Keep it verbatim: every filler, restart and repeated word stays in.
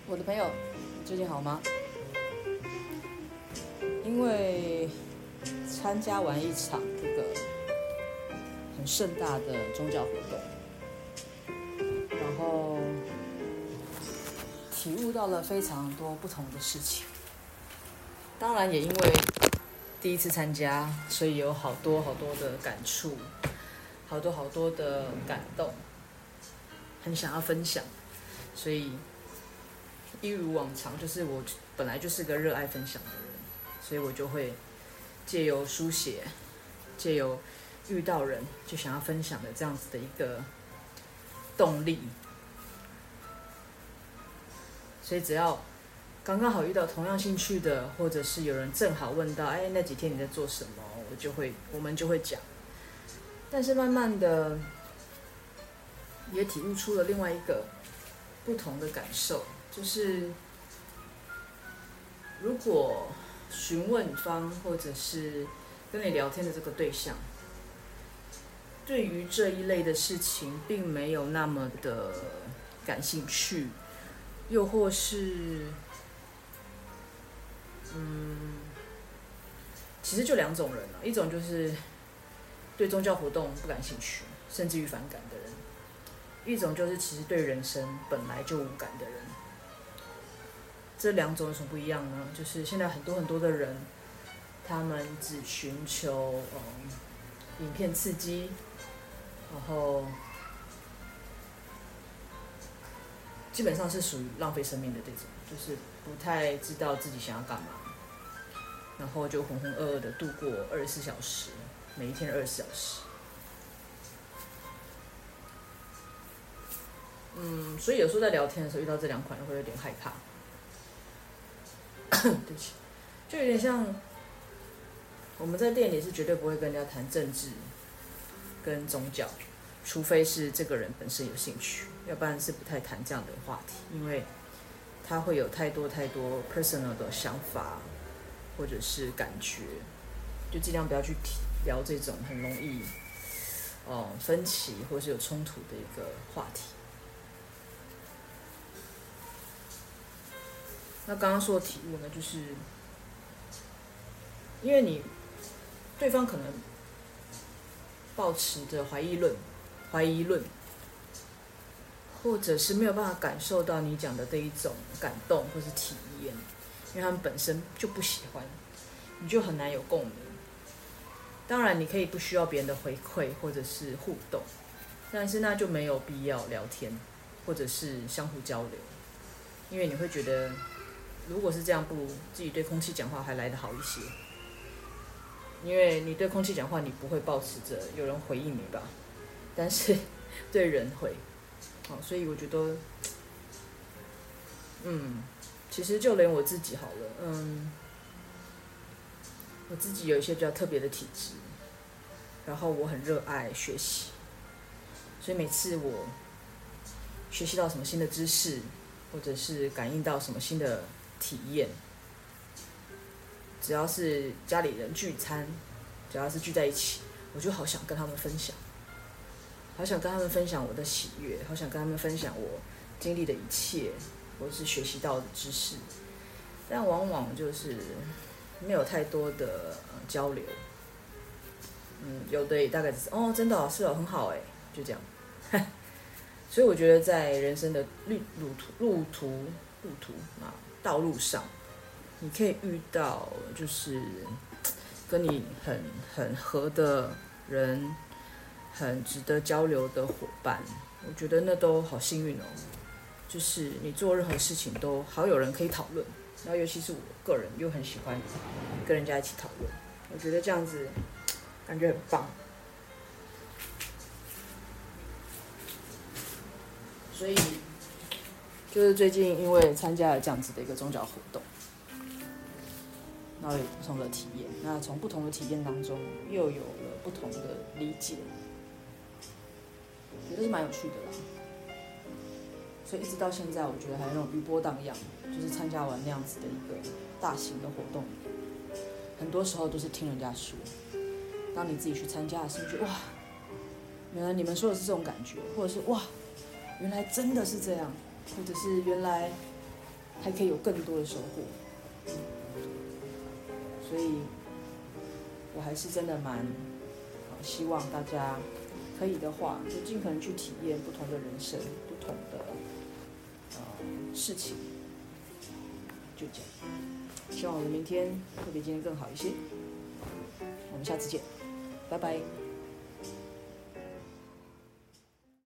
我的朋友，你最近好吗？因为参加完一场这个很盛大的宗教活动，然后体悟到了非常多不同的事情。当然也因为第一次参加，所以有好多好多的感触，好多好多的感动，很想要分享，所以一如往常，就是我本来就是个热爱分享的人，所以我就会借由书写，借由遇到人就想要分享的这样子的一个动力。所以只要刚刚好遇到同样兴趣的，或者是有人正好问到，哎，那几天你在做什么，我就会，我们就会讲。但是慢慢的也体悟出了另外一个不同的感受，就是如果询问方或者是跟你聊天的这个对象，对于这一类的事情并没有那么的感兴趣，又或是嗯，其实就两种人了，一种就是对宗教活动不感兴趣，甚至于反感的人；一种就是其实对人生本来就无感的人。这两种有什么不一样呢？就是现在很多很多的人，他们只寻求嗯影片刺激，然后基本上是属于浪费生命的这种，就是不太知道自己想要干嘛，然后就浑浑噩噩的度过二十四小时，每一天二十四小时。嗯，所以有时候在聊天的时候遇到这两款人会有点害怕。对不起，就有点像我们在店里是绝对不会跟人家谈政治跟宗教，除非是这个人本身有兴趣，要不然是不太谈这样的话题，因为他会有太多太多 personal 的想法或者是感觉，就尽量不要去聊这种很容易哦分歧或是有冲突的一个话题。那刚刚说的体悟呢，就是因为你对方可能抱持着怀疑论、怀疑论，或者是没有办法感受到你讲的这一种感动或是体验，因为他们本身就不喜欢，你就很难有共鸣。当然，你可以不需要别人的回馈或者是互动，但是那就没有必要聊天或者是相互交流，因为你会觉得，如果是这样，不如自己对空气讲话还来得好一些。因为你对空气讲话，你不会抱持着有人回应你吧，但是对人会。好，所以我觉得，嗯，其实就连我自己好了，嗯，我自己有一些比较特别的体质，然后我很热爱学习，所以每次我学习到什么新的知识，或者是感应到什么新的体验，只要是家里人聚餐，只要是聚在一起，我就好想跟他们分享，好想跟他们分享我的喜悦，好想跟他们分享我经历的一切，或是学习到的知识，但往往就是没有太多的、呃、交流。嗯，有的也大概只是哦，真的哦，是哦，很好哎，就这样。所以我觉得在人生的路路途路途路途啊道路上，你可以遇到就是跟你很很合的人，很值得交流的伙伴，我觉得那都好幸运哦。就是你做任何事情都好有人可以讨论，然后尤其是我个人又很喜欢跟人家一起讨论，我觉得这样子感觉很棒。所以就是最近因为参加了这样子的一个宗教活动，然后有不同的体验，那从不同的体验当中又有了不同的理解，觉得是蛮有趣的啦。所以一直到现在，我觉得还有那种余波荡漾，就是参加完那样子的一个大型的活动，很多时候都是听人家说，当你自己去参加的时候，觉得哇，原来你们说的是这种感觉，或者是哇，原来真的是这样，或者是原来还可以有更多的收获。所以，我还是真的蛮希望大家可以的话，就尽可能去体验不同的人生、不同的呃事情。就这样，希望我的明天会比今天更好一些。我们下次见，拜拜。